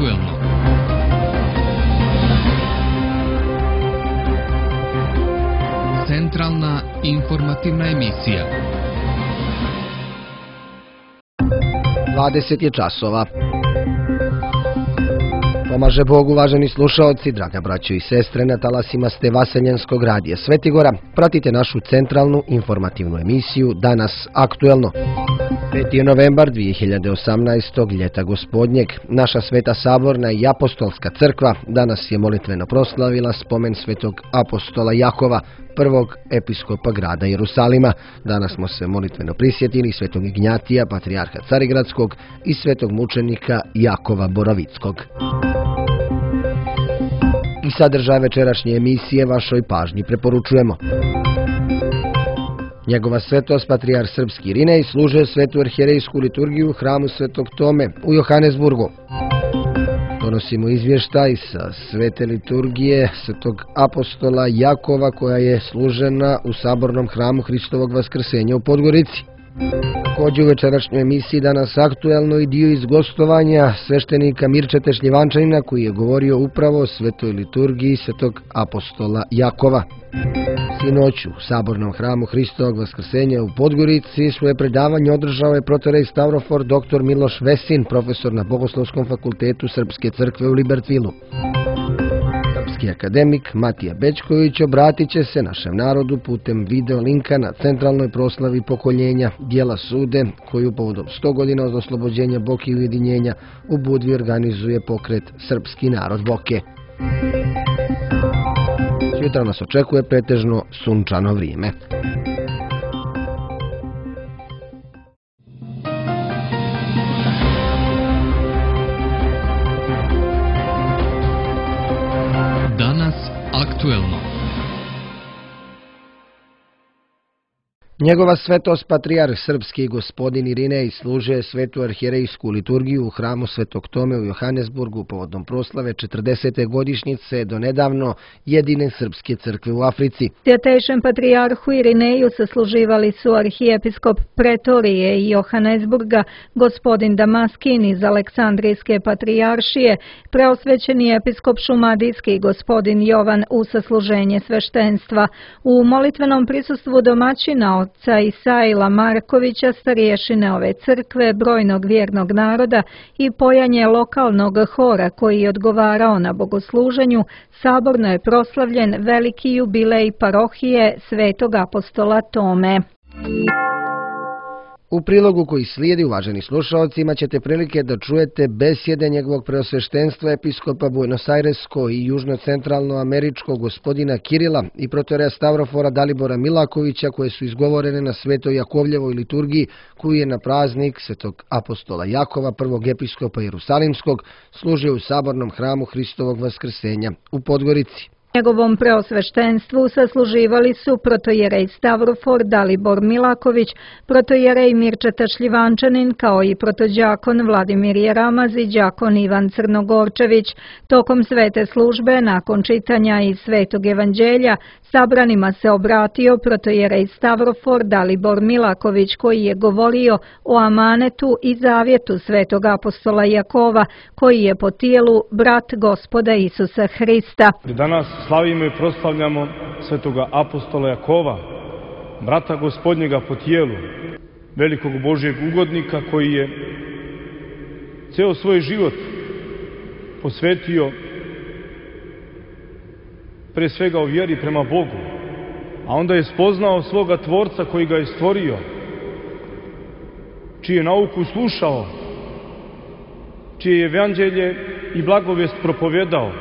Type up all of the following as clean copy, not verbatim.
aktuelno. Centralna informativna emisija. 20 je časova. Pomaže Bog, uvaženi slušaoci, draga braćo i sestre, na talasima ste Vaseljenskog radija Svetigora. Pratite našu centralnu informativnu emisiju Danas aktuelno. 5. je novembar 2018. ljeta gospodnjeg. Naša Sveta Saborna i Apostolska crkva danas je molitveno proslavila spomen svetog apostola Jakova, prvog episkopa grada Jerusalima. Danas smo se molitveno prisjetili svetog Ignjatija, patrijarha Carigradskog, i svetog mučenika Jakova Borovickog. I sadržaj večerašnje emisije vašoj pažnji preporučujemo. Njegova svetost patrijarh srpski Irinej služio svetu arhijerejsku liturgiju u hramu Svetog Tome u Johannesburgu. Donosimo izvještaj sa svete liturgije svetog apostola Jakova koja je služena u sabornom hramu Hristovog vaskrsenja u Podgorici. Također u večerašnjoj emisiji Danas aktuelno i dio iz gostovanja sveštenika Mirčete Šljivančanina koji je govorio upravo o svetoj liturgiji svetog apostola Jakova. Sinoć u sabornom hramu Hristovog vaskrsenja u Podgorici svoje predavanje održao je protorej Stavrofor dr. Miloš Vesin, profesor na Bogoslovskom fakultetu Srpske crkve u Libertvilu. Srpski akademik Matija Bečković obratit će se našem narodu putem video linka na centralnoj proslavi pokoljenja Djela sude, koju povodom 100 godina od oslobođenja Boke i ujedinjenja u Budvi organizuje pokret Srpski narod Boke. Sutra nas očekuje pretežno sunčano vrijeme. Danas aktuelno. Njegova svetost patrijarh srpski gospodin Irinej služio je svetu arhijerejsku liturgiju u hramu Svetog Tome u Johannesburgu povodom proslave 40. godišnjice do nedavno jedine srpske crkve u Africi. Svjetejšem patrijarhu Irineju sasluživali su arhijepiskop Pretorije i Johannesburga, gospodin Damaskin iz Aleksandrijske patrijaršije, preosvećeni episkop Šumadijski gospodin Jovan u sasluženje sveštenstva. U molitvenom prisustvu domaćina oca Isaila Markovića, starješine ove crkve, brojnog vjernog naroda i pojanje lokalnog hora koji je odgovarao na bogosluženju, saborno je proslavljen veliki jubilej parohije Svetog apostola Tome. U prilogu koji slijedi, uvaženi slušalci, imat ćete prilike da čujete besjede njegovog preosveštenstva episkopa Buenos Airesko i južno-centralnoameričkog gospodina Kirila i protoreja Stavrofora Dalibora Milakovića koje su izgovorene na svetoj Jakovljevoj liturgiji koju je na praznik svetog apostola Jakova, prvog episkopa Jerusalimskog, služio u sabornom hramu Hristovog vaskrsenja u Podgorici. Njegovom preosveštenstvu sasluživali su protojerej Stavrofor Dalibor Milaković, protojerej Mirčeta Šljivančanin kao i protođakon Vladimir Jeramaz i đakon Ivan Crnogorčević. Tokom svete službe, nakon čitanja iz Svetog evanđelja, sabranima se obratio protojerej Stavrofor Dalibor Milaković koji je govorio o amanetu i zavjetu svetog apostola Jakova koji je po tijelu brat Gospoda Isusa Hrista. Danas slavimo i proslavljamo svetoga apostola Jakova, brata Gospodnjega po tijelu, velikog Božjeg ugodnika koji je ceo svoj život posvetio pre svega u vjeri prema Bogu, a onda je spoznao svoga Tvorca koji ga je stvorio, čije nauku slušao, čije je evanđelje i blagovijest propovjedao,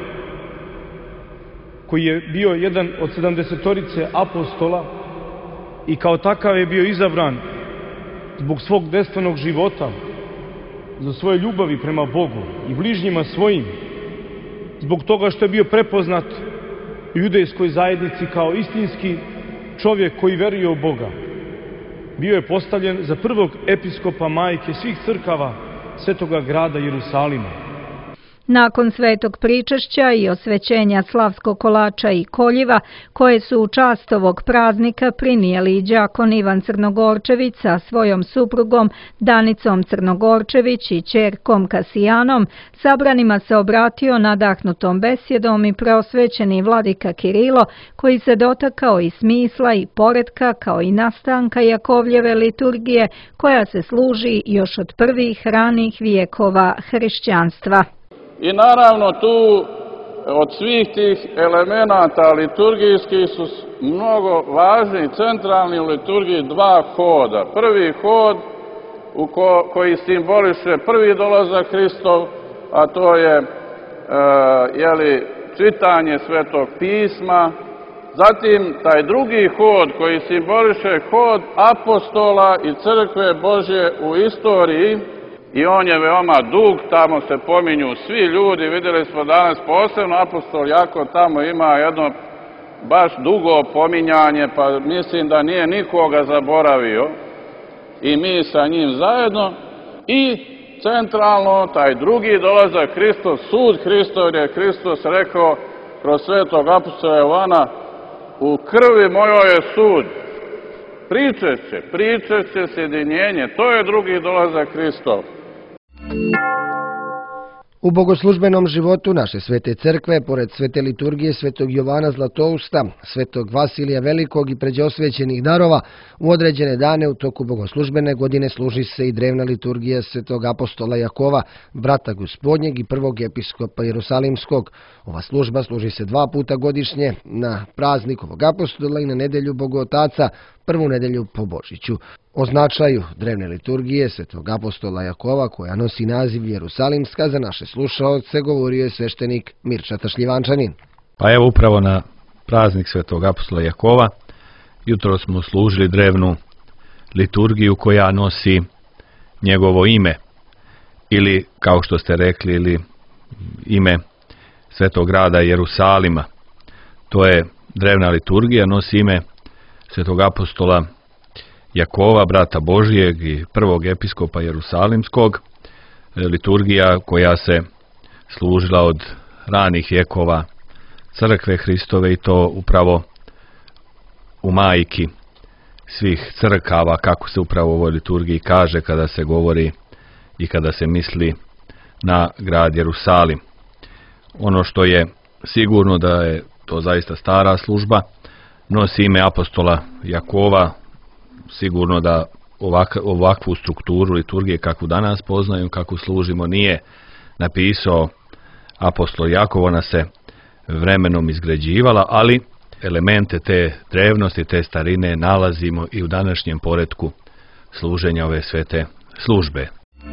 koji je bio jedan od 70 apostola i kao takav je bio izabran zbog svog dejstvenog života, za svoje ljubavi prema Bogu i bližnjima svojim, zbog toga što je bio prepoznat u judejskoj zajednici kao istinski čovjek koji veruje u Boga. Bio je postavljen za prvog episkopa majke svih crkava svetoga grada Jerusalima. Nakon svetog pričešća i osvećenja slavskog kolača i koljiva, koje su u čast ovog praznika prinijeli i đakon Ivan Crnogorčević sa svojom suprugom Danicom Crnogorčević i ćerkom Kasijanom, sabranima se obratio nadahnutom besjedom i preosvećeni vladika Kirilo, koji se dotakao i smisla i poretka kao i nastanka Jakovljeve liturgije, koja se služi još od prvih ranih vijekova hrišćanstva. I naravno tu od svih tih elemenata liturgijskih su mnogo važni, centralni u liturgiji dva hoda. Prvi hod koji simboliše prvi dolazak Hristov, a to je čitanje Svetog pisma. Zatim taj drugi hod koji simboliše hod apostola i crkve Božje u istoriji, i on je veoma dug, tamo se pominju svi ljudi, vidjeli smo danas posebno apostol Jakov, tamo ima jedno baš dugo pominjanje, pa mislim da nije nikoga zaboravio i mi sa njim zajedno. I centralno taj drugi dolazak Hristov, sud Hristov, jer je Hristos rekao kroz svetog apostola Jovana: u krvi mojoj je sud. Pričešće, sjedinjenje, to je drugi dolazak Hristov. U bogoslužbenom životu naše svete crkve, pored svete liturgije svetog Jovana Zlatousta, svetog Vasilija Velikog i pređosvećenih darova, u određene dane u toku bogoslužbene godine služi se i drevna liturgija svetog apostola Jakova, brata Gospodnjeg i prvog episkopa Jerusalimskog. Ova služba služi se 2 puta godišnje, na praznik ovog apostola i na nedelju Bogotaca, prvu nedelju po Božiću. O značaju drevne liturgije svetog apostola Jakova, koja nosi naziv Jerusalimska, za naše slušaoce govorio je sveštenik Mirča Tašljivančanin. Pa evo, upravo na praznik svetog apostola Jakova jutro smo služili drevnu liturgiju koja nosi njegovo ime, ili kao što ste rekli, ili ime svetog grada Jerusalima. To je drevna liturgija, nosi ime svetog apostola Jakova, brata Božijeg i prvog episkopa Jerusalimskog, liturgija koja se služila od ranih vjekova crkve Hristove, i to upravo u majki svih crkava, kako se upravo u ovoj liturgiji kaže kada se govori i kada se misli na grad Jerusalim. Ono što je sigurno da je to zaista stara služba, nosi ime apostola Jakova, sigurno da ovakvu strukturu liturgije kakvu danas poznaju, kakvu služimo, nije napisao apostol Jakov, ona se vremenom izgrađivala, ali elemente te drevnosti, te starine nalazimo i u današnjem poretku služenja ove svete službe.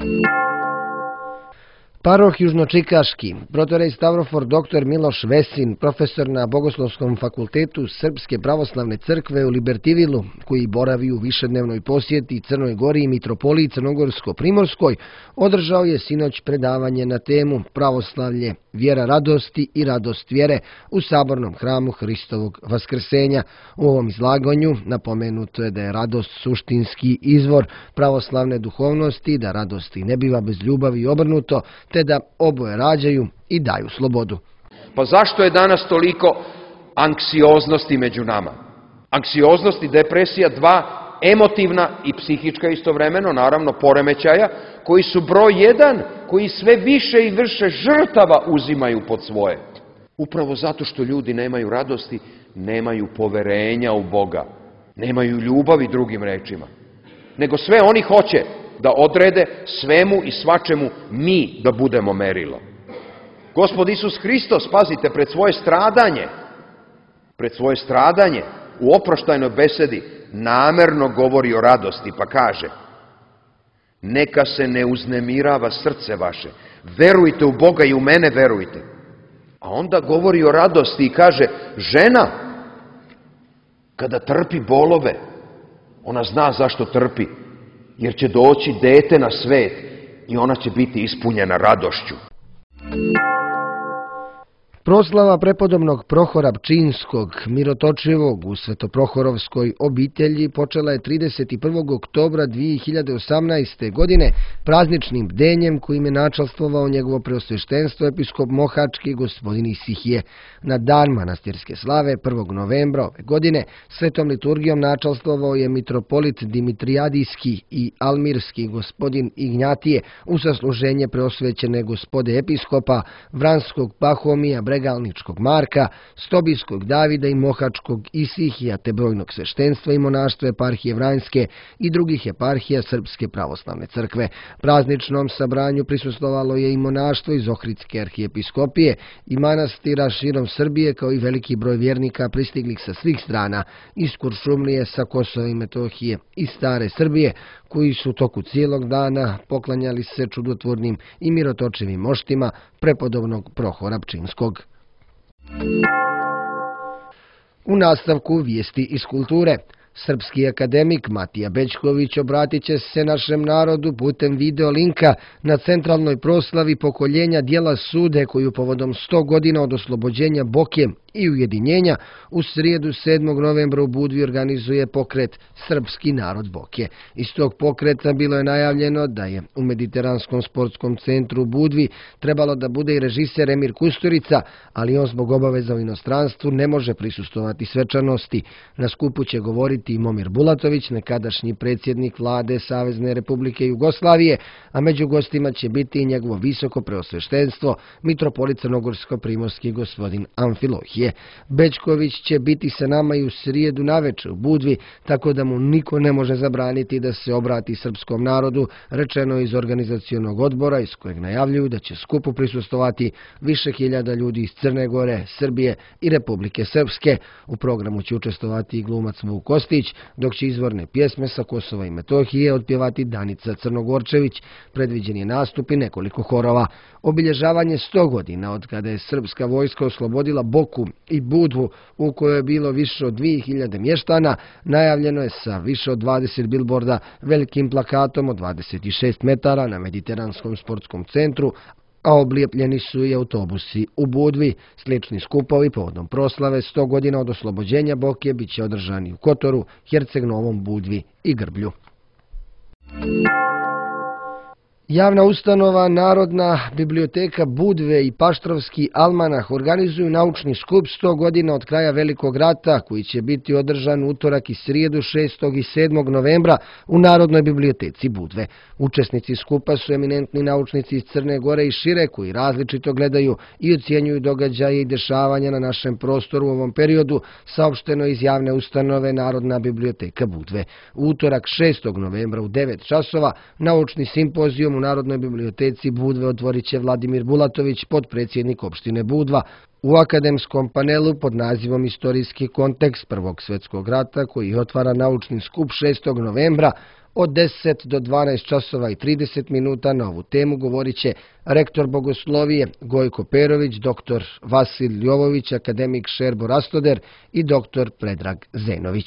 Paroh Južnočikaški, protorej Stavrofor dr. Miloš Vesin, profesor na Bogoslovskom fakultetu Srpske pravoslavne crkve u Libertivilu, koji boravi u višednevnoj posjeti Crnoj Gori i mitropoliji Crnogorsko-Primorskoj, održao je sinoć predavanje na temu Pravoslavlje, vjera radosti i radost vjere u sabornom hramu Hristovog vaskrsenja. U ovom izlaganju napomenuto je da je radost suštinski izvor pravoslavne duhovnosti, da radosti ne biva bez ljubavi i obrnuto, te da oboje rađaju i daju slobodu. Pa zašto je danas toliko anksioznosti među nama? Anksioznost i depresija, dva emotivna i psihička istovremeno, naravno, poremećaja, koji su broj 1, koji sve više i više žrtava uzimaju pod svoje. Upravo zato što ljudi nemaju radosti, nemaju poverenja u Boga, nemaju ljubavi, drugim rečima. Nego sve oni hoće da odrede svemu i svačemu mi da budemo merilo. Gospod Isus Hristos, pazite, pred svoje stradanje u oproštajnoj besedi namerno govori o radosti, pa kaže: neka se ne uznemirava srce vaše, verujte u Boga i u mene verujte. A onda govori o radosti i kaže: žena, kada trpi bolove, ona zna zašto trpi, jer će doći dete na svet i ona će biti ispunjena radošću. Proslava prepodobnog Prohora Pčinjskog, mirotočivog u Svetoprohorovskoj obitelji, počela je 31. oktobra 2018. godine prazničnim bdenjem kojim je načastvovao njegovo preosveštenstvo episkop Mohački gospodin Isihije. Na dan manastirske slave 1. novembra ove godine svetom liturgijom načastvovao je mitropolit Dimitrijadijski i Almirski gospodin Ignjatije u sasluženje preosvećene gospode episkopa Vranskog Pahomija, Bregalničkog Marka, Stobijskog Davida i Mohačkog Isihija, te brojnog sveštenstva i monaštva eparhije Vranjske i drugih eparhija Srpske pravoslavne crkve. Prazničnom sabranju prisustvovalo je i monaštvo iz Ohridske arhijepiskopije i manastira širom Srbije, kao i veliki broj vjernika pristiglih sa svih strana, iz Kuršumlije, sa Kosova i Metohije i Stare Srbije, koji su u toku cijelog dana poklanjali se čudotvornim i mirotočivim moštima prepodobnog Prohora Pčinjskog. U nastavku vijesti iz kulture. Srpski akademik Matija Bećković obratit će se našem narodu putem video linka na centralnoj proslavi pokoljenja dijela Sude koju povodom 100 godina od oslobođenja Boke i ujedinjenja u srijedu 7. novembra u Budvi organizuje pokret Srpski narod Boke. Iz tog pokreta bilo je najavljeno da je u Mediteranskom sportskom centru u Budvi trebalo da bude i režiser Emir Kusturica, ali on zbog obaveza u inostranstvu ne može prisustovati svečanosti. Na skupu će govoriti i Momir Bulatović, nekadašnji predsjednik vlade Savezne Republike Jugoslavije, a među gostima će biti i njegovo visoko preosveštenstvo, mitropolit crnogorsko-primorski gospodin Amfilohije. Bećković će biti sa nama i u srijedu naveče u Budvi, tako da mu niko ne može zabraniti da se obrati srpskom narodu, rečeno iz organizacionog odbora, iz kojeg najavljuju da će skupu prisustovati više hiljada ljudi iz Crne Gore, Srbije i Republike Srpske. U programu će učestovati i glumac Vuk Kostić, dok će izvorne pjesme sa Kosova i Metohije otpjevati Danica Crnogorčević. Predviđen je nastup i nekoliko horova. Obilježavanje 100 godina od kada je srpska vojska oslobodila Boku i Budvu, u kojoj je bilo više od 2000 mještana, najavljeno je sa više od 20 bilborda, velikim plakatom od 26 metara na Mediteranskom sportskom centru, a oblijepljeni su i autobusi u Budvi. Slični skupovi povodom proslave 100 godina od oslobođenja Boke bit će održani u Kotoru, Herceg Novom, Budvi i Grblju. Javna ustanova Narodna biblioteka Budve i Paštrovski almanah organizuju naučni skup 100 godina od kraja Velikog rata, koji će biti održan utorak i srijedu 6. i 7. novembra u Narodnoj biblioteci Budve. Učesnici skupa su eminentni naučnici iz Crne Gore i šire, koji različito gledaju i ocjenjuju događaje i dešavanja na našem prostoru u ovom periodu, saopšteno iz javne ustanove Narodna biblioteka Budve. U utorak 6. novembra u 9 časova naučni simpozijum u Narodnoj biblioteci Budve otvorit će Vladimir Bulatović, potpredsjednik opštine Budva, u akademskom panelu pod nazivom Istorijski kontekst Prvog svjetskog rata, koji otvara naučni skup 6. novembra od 10 do 12 časova i 30 minuta. Na ovu temu govorit će rektor bogoslovije Gojko Perović, doktor Vasil Jovović, akademik Šerbo Rastoder i doktor Predrag Zenović.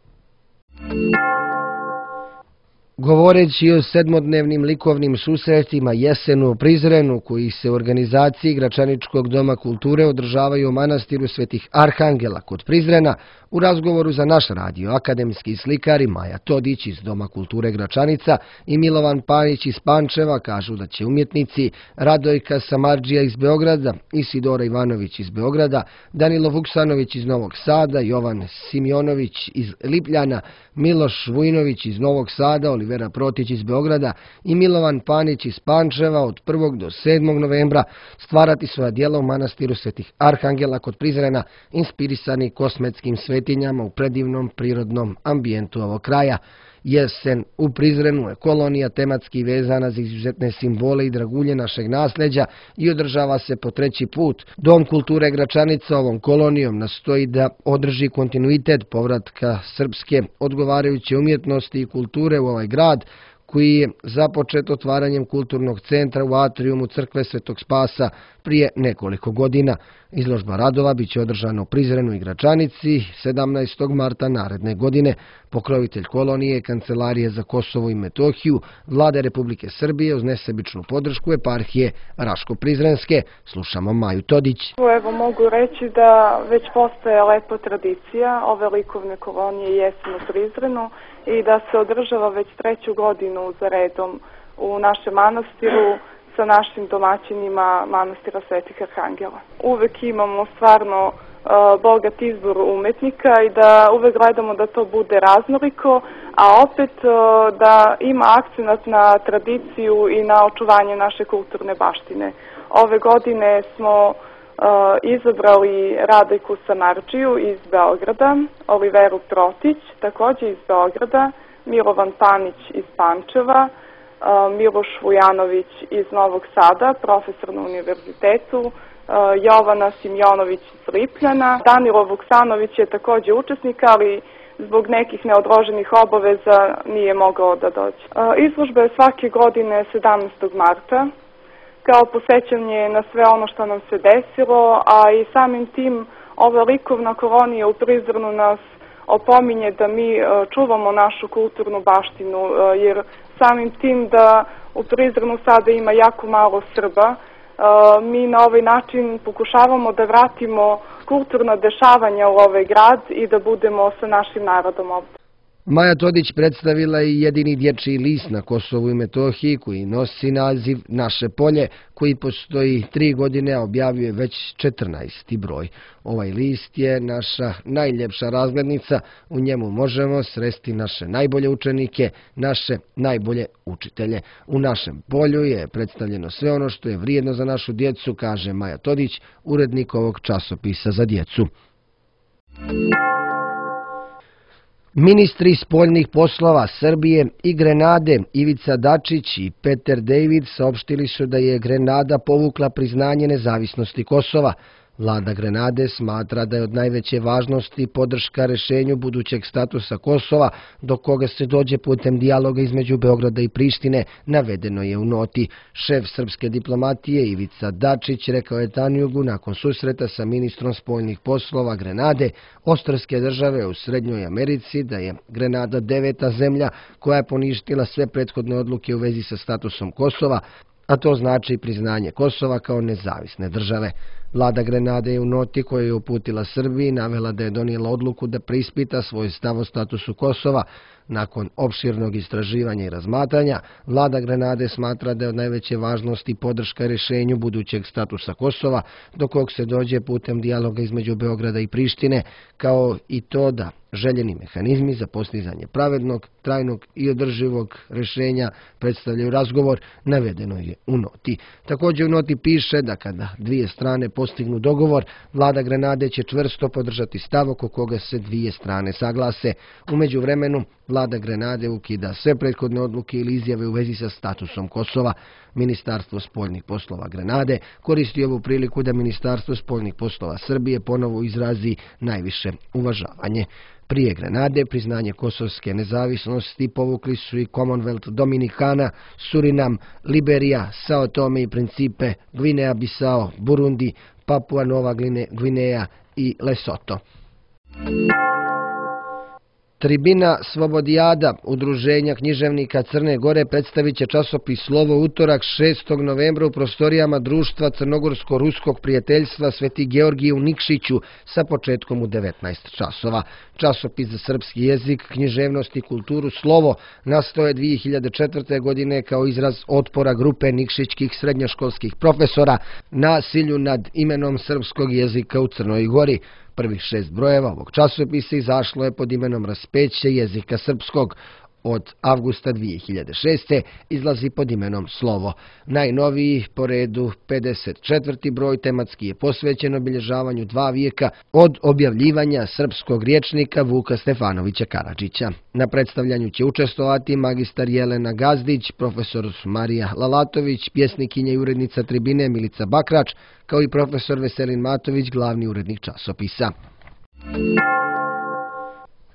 Govoreći o sedmodnevnim likovnim susretima Jesenu u Prizrenu, koji se u organizaciji Gračaničkog doma kulture održavaju u manastiru Svetih Arhangela kod Prizrena, u razgovoru za naš radio akademski slikari Maja Todić iz Doma kulture Gračanica i Milovan Panić iz Pančeva kažu da će umjetnici Radojka Samardžija iz Beograda, Isidora Ivanović iz Beograda, Danilo Vuksanović iz Novog Sada, Jovan Simjonović iz Lipljana, Miloš Vujnović iz Novog Sada, Olivera Protić iz Beograda i Milovan Panić iz Pančeva od 1. do 7. novembra stvarati svoja djela u manastiru Svetih Arhangela kod Prizrena, inspirisani kosmetskim svetinjama u predivnom prirodnom ambijentu ovog kraja. Jesen u Prizrenu je kolonija tematski vezana za izuzetne simbole i dragulje našeg nasljeđa i održava se po 3. put. Dom kulture Gračanica ovom kolonijom nastoji da održi kontinuitet povratka srpske odgovarajuće umjetnosti i kulture u ovaj grad, koji je započet otvaranjem kulturnog centra u atrijumu crkve Svetog Spasa prije nekoliko godina. Izložba radova biće održana u Prizrenu i Gračanici 17. marta naredne godine. Pokrovitelj kolonije je Kancelarije za Kosovo i Metohiju, Vlade Republike Srbije uz nesebičnu podršku eparhije Raško-Prizrenske. Slušamo Maju Todić. Evo mogu reći da već postoje lepa tradicija ove likovne kolonije Jesen u Prizrenu i da se održava već 3. godinu za redom u našem manastiru sa našim domaćinima manastira Svetih Arhangela. Uvek imamo stvarno bogat izbor umetnika i da uvek gledamo da to bude raznoliko, a opet da ima akcenat na tradiciju i na očuvanje naše kulturne baštine. Ove godine smo izabrali Radojku Samardžiju iz Beograda, Oliveru Trotić, također iz Beograda, Milovan Panić iz Pančeva, Miloš Vujanović iz Novog Sada, profesor na univerzitetu, Jovana Simjonović iz Lipljana. Danilo Vuksanović je također učesnik, ali zbog nekih neodloženih obaveza nije mogao da dođe. Izložba je svake godine 17. marta, kao posećanje na sve ono što nam se desilo, a i samim tim ova likovna kolonija u Prizrenu nas opominje da mi čuvamo našu kulturnu baštinu, jer samim tim da u Prizrenu sada ima jako malo Srba, mi na ovaj način pokušavamo da vratimo kulturna dešavanja u ovaj grad i da budemo sa našim narodom ovdje. Maja Todić predstavila je jedini dječji list na Kosovu i Metohiji koji nosi naziv Naše polje, koji postoji 3 godine, a objavio već 14. broj. Ovaj list je naša najljepša razglednica, u njemu možemo sresti naše najbolje učenike, naše najbolje učitelje. U našem polju je predstavljeno sve ono što je vrijedno za našu djecu, kaže Maja Todić, urednik ovog časopisa za djecu. Ministri spoljnih poslova Srbije i Grenade Ivica Dačić i Peter David saopštili su da je Grenada povukla priznanje nezavisnosti Kosova. Vlada Grenade smatra da je od najveće važnosti podrška rešenju budućeg statusa Kosova, do koga se dođe putem dijaloga između Beograda i Prištine, navedeno je u noti. Šef srpske diplomatije Ivica Dačić rekao je Tanjugu nakon susreta sa ministrom spoljnih poslova Grenade, ostrvske države u Srednjoj Americi, da je Grenada 9. zemlja koja je poništila sve prethodne odluke u vezi sa statusom Kosova, a to znači priznanje Kosova kao nezavisne države. Vlada Grenade je u noti koju je uputila Srbiji navela da je donijela odluku da preispita svoj stav o statusu Kosova. Nakon opširnog istraživanja i razmatranja, Vlada Grenade smatra da je od najveće važnosti podrška rješenju budućeg statusa Kosova, do kog se dođe putem dijaloga između Beograda i Prištine, kao i to da željeni mehanizmi za postizanje pravednog, trajnog i održivog rješenja predstavljaju razgovor, navedeno je u noti. Također u noti piše da kada dvije strane postignu dogovor, Vlada Grenade će čvrsto podržati stav oko koga se dvije strane saglase. U međuvremenu, Vlada Grenade ukida sve prethodne odluke ili izjave u vezi sa statusom Kosova. Ministarstvo spoljnih poslova Grenade koristi ovu priliku da Ministarstvo spoljnih poslova Srbije ponovo izrazi najviše uvažavanje. Prije Grenade priznanje kosovske nezavisnosti povukli su i Commonwealth Dominikana, Surinam, Liberija, Sao Tome i Principe, Gvineja Bisao, Burundi, Papua Nova Gvineja i Lesoto. Tribina Slobodijada, udruženja književnika Crne Gore, predstavit će časopis Slovo utorak 6. novembra u prostorijama društva Crnogorsko-Ruskog prijateljstva Sveti Georgije u Nikšiću sa početkom u 19 časova. Časopis za srpski jezik, književnost i kulturu Slovo nastao je 2004. godine kao izraz otpora grupe nikšićkih srednjoškolskih profesora nasilju nad imenom srpskog jezika u Crnoj Gori. Prvih 6 brojeva ovog časopisa izašlo je pod imenom Raspeće jezika srpskog. Od avgusta 2006. izlazi pod imenom Slovo. Najnoviji po redu 54. broj tematski je posvećen obilježavanju 2 vijeka od objavljivanja srpskog rječnika Vuka Stefanovića Karadžića. Na predstavljanju će učestvovati magistar Jelena Gazdić, profesor Marija Lalatović, pjesnikinja i urednica Tribine Milica Bakrač, kao i profesor Veselin Matović, glavni urednik časopisa.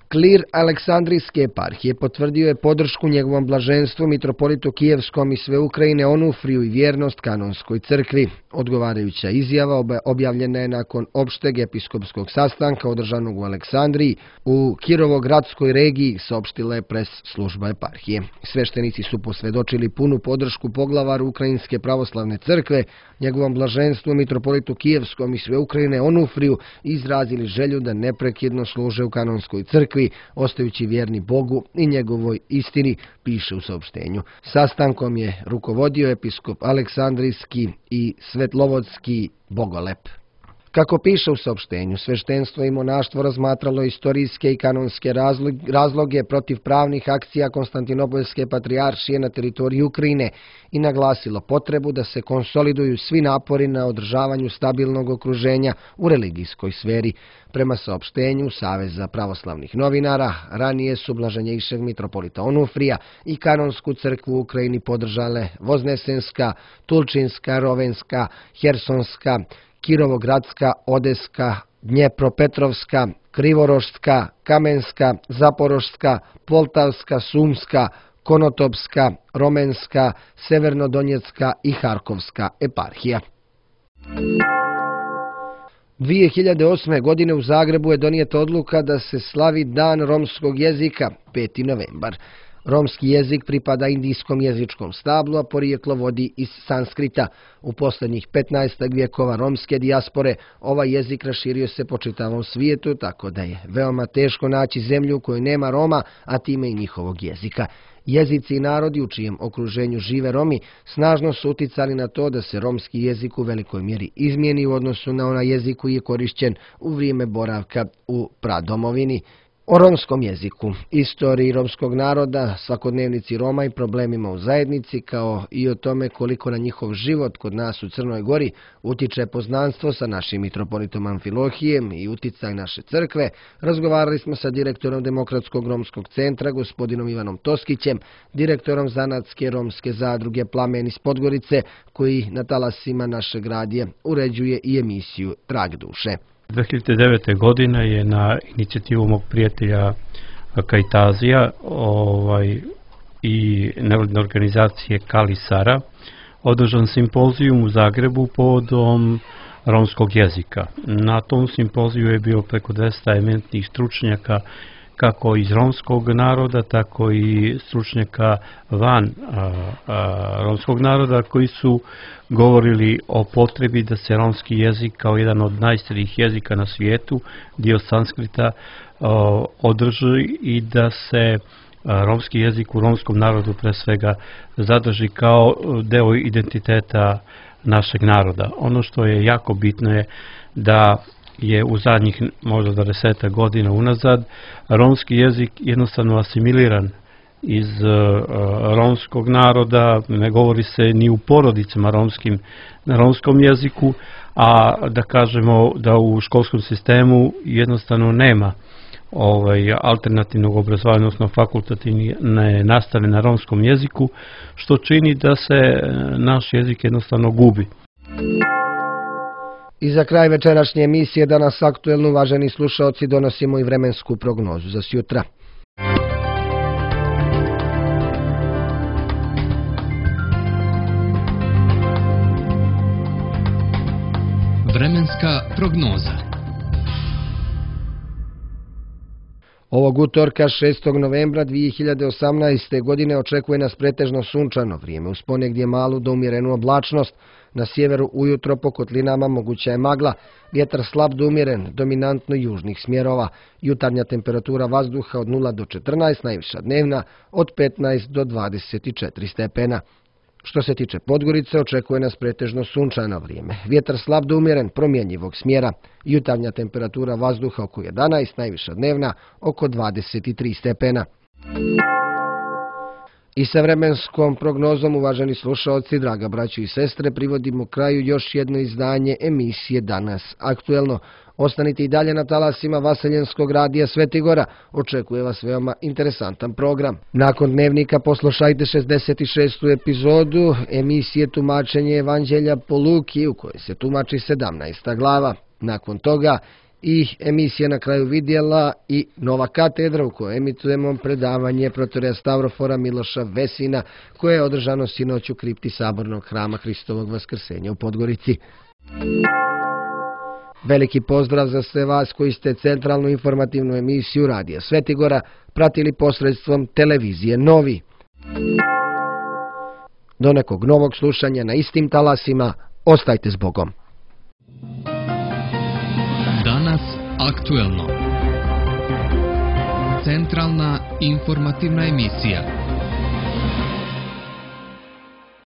Klir Aleksandrijske eparhije potvrdio je podršku njegovom blaženstvu mitropolitu Kijevskom i sve Ukrajine Onufriju i vjernost kanonskoj crkvi. Odgovarajuća izjava objavljena je nakon opšteg episkopskog sastanka održanog u Aleksandriji u Kirovogradskoj regiji, saopštila je pres služba eparhije. Sveštenici su posvjedočili punu podršku poglavaru Ukrajinske pravoslavne crkve, njegovom blaženstvu mitropolitu Kijevskom i sve Ukrajine Onufriju i izrazili želju da neprekidno služe u kanonskoj crkvi, ostajući vjerni Bogu i njegovoj istini, piše u saopštenju. Sastankom je rukovodio episkop Aleksandrijski i Svetlovodski Bogolep. Kako piše u saopštenju, sveštenstvo i monaštvo razmatralo istorijske i kanonske razloge protiv pravnih akcija Konstantinopoljske patrijaršije na teritoriji Ukrajine i naglasilo potrebu da se konsoliduju svi napori na održavanju stabilnog okruženja u religijskoj sferi. Prema saopštenju Saveza pravoslavnih novinara, ranije su blaženjejšeg mitropolita Onufrija i kanonsku crkvu u Ukrajini podržale Voznesenska, Tulčinska, Rovenska, Hersonska, Kirovogradska, Odeska, Dnjepropetrovska, Krivorošska, Kamenska, Zaporošska, Poltavska, Sumska, Konotopska, Romenska, Severnodonjecka i Harkovska eparhija. 2008. godine u Zagrebu je donijeta odluka da se slavi Dan romskog jezika, 5. novembar. Romski jezik pripada indijskom jezičkom stablu, a porijeklo vodi iz sanskrita. U posljednjih 15 vjekova romske dijaspore ovaj jezik raširio se po čitavom svijetu, tako da je veoma teško naći zemlju u kojoj nema Roma, a time i njihovog jezika. Jezici i narodi u čijem okruženju žive Romi snažno su uticali na to da se romski jezik u velikoj mjeri izmijeni u odnosu na onaj jezik koji je korišćen u vrijeme boravka u pradomovini. O romskom jeziku, istoriji romskog naroda, svakodnevnici Roma i problemima u zajednici, kao i o tome koliko na njihov život kod nas u Crnoj Gori utiče poznanstvo sa našim mitropolitom Amfilohijem i uticaj naše crkve, razgovarali smo sa direktorom Demokratskog romskog centra, gospodinom Ivanom Toskićem, direktorom Zanatske romske zadruge Plamen iz Podgorice, koji na talasima našeg radija uređuje i emisiju Trag duše. 2009. godine je na inicijativu mog prijatelja Kajtazija i nevladine organizacije Kalisara održan simpozijum u Zagrebu povodom romskog jezika. Na tom simpoziju je bio preko 200 eminentnih stručnjaka kako iz romskog naroda, tako i stručnjaka van romskog naroda koji su govorili o potrebi da se romski jezik kao jedan od najstarijih jezika na svijetu, dio sanskrita, održi i da se romski jezik u romskom narodu pre svega zadrži kao deo identiteta našeg naroda. Ono što je jako bitno je da je u zadnjih možda 20 godina unazad romski jezik jednostavno asimiliran iz romskog naroda, ne govori se ni u porodicama na romskom jeziku, a da kažemo da u školskom sistemu jednostavno nema alternativnog obrazovanja, odnosno fakultativne nastave na romskom jeziku, što čini da se naš jezik jednostavno gubi. I za kraj večerašnje emisije Danas aktuelno, uvaženi slušaoci, donosimo i vremensku prognozu za sjutra. Vremenska prognoza. Ovog utorka 6. novembra 2018. godine očekuje nas pretežno sunčano vrijeme, uz ponegdje malu do umjerenu oblačnost. Na sjeveru ujutro po kotlinama moguća je magla, vjetar slab do umjeren, dominantno južnih smjerova. Jutarnja temperatura vazduha od 0 do 14, najviša dnevna od 15 do 24 stepena. Što se tiče Podgorice, očekuje nas pretežno sunčano vrijeme. Vjetar slab do umjeren, promjenjivog smjera. Jutarnja temperatura vazduha oko 11, najviša dnevna oko 23 stepena. I sa vremenskom prognozom, uvaženi slušaoci, draga braćo i sestre, privodimo kraju još jedno izdanje emisije Danas aktuelno. Ostanite i dalje na talasima Vaseljenskog radija Svetigora. Očekuje vas veoma interesantan program. Nakon dnevnika poslušajte 66. epizodu emisije Tumačenje Evanđelja po Luki, u kojoj se tumači 17. glava. Nakon toga i emisija na kraju vidjela i Nova katedra u kojoj emitujemo predavanje protorija Stavrofora Miloša Vesina koje je održano sinoć u kripti Sabornog hrama Hristovog Vaskrsenja u Podgorici. Veliki pozdrav za sve vas koji ste centralnu informativnu emisiju Radija Svetigora pratili posredstvom televizije Novi. Do nekog novog slušanja na istim talasima, ostajte s Bogom. Danas aktuelno. Centralna informativna emisija.